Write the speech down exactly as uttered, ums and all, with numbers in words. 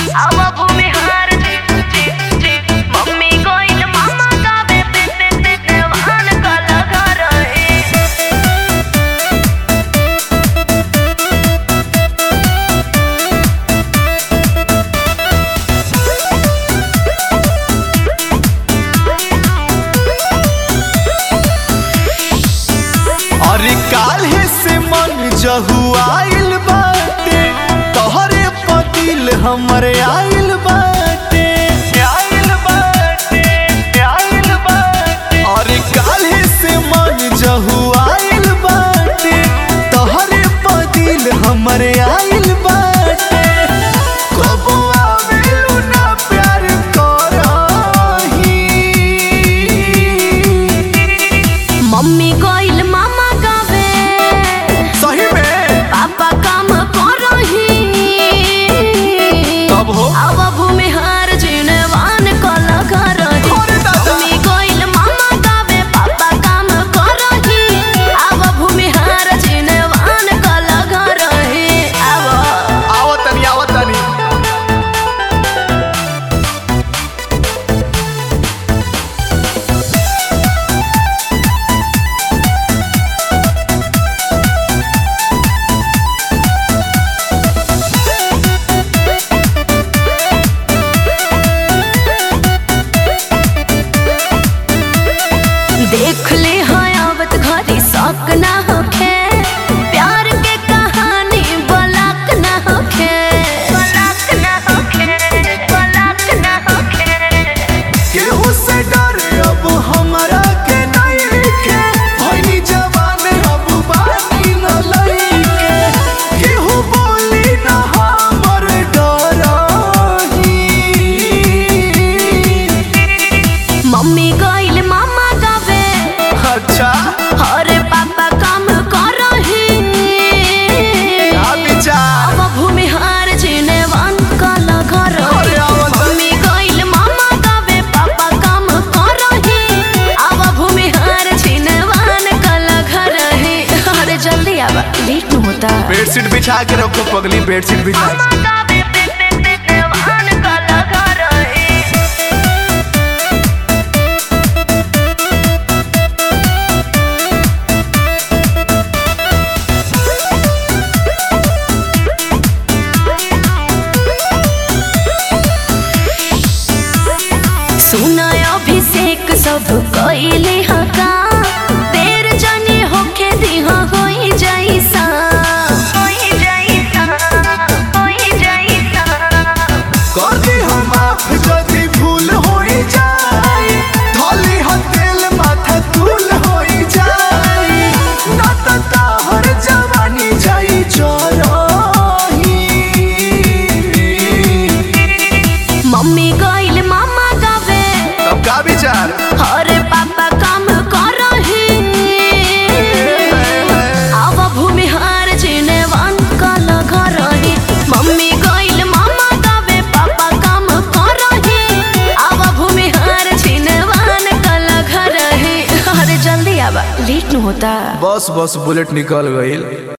अरे काल्हे से मन जहुआइल बाटे तोहरे पतिल हमरे आइल बाटे आइल बाटे आइल बाटे अरे काल्हे से मन जहुआइल बाटे तोहरे पतिल हमरे आइल बाटे कबो आवेलू ना प्यार करही मम्मी गइल मामा देख ले हाँ आवत घरी शौक ना होखे प्यार के कहानी बलाक ना होखे बलाक ना होखे बलाक ना होखे केहू से डर अब हमरा के नहीं लिखे होइनी जवान अब बानी न लइके केहू बोली ना हमर डरही मम्मी गइल मामा अच्छा अरे पापा काम करही अब भूमिहार जिनेवान कल घर मम्मी गइल मामा गावे पापा काम करही अब भूमिहार जिनेवान कल घर है अरे जल्दी आवा लेट न होता बेडशीट बिछा के रखो पगली बेडशीट बिछा के अभिषेक सब कइले हका देर जनी होके दिहा होई जाइसा होई जाइसा होई जाइसा कर दे हम माफ जदी भूल होई जाई धोली हतेल माथा तूल होई जाई ना त तोहर जवानी जाई चोरही मम्मी गइल मामा का विचार अरे पापा काम करही अब भूमिहार जिनेवान कल घरही मम्मी गइल मामा गावे पापा काम करही अब भूमिहार जिनेवान कल घरही अरे जल्दी आवा लेट न होता बस बस बुलेट निकल गइल।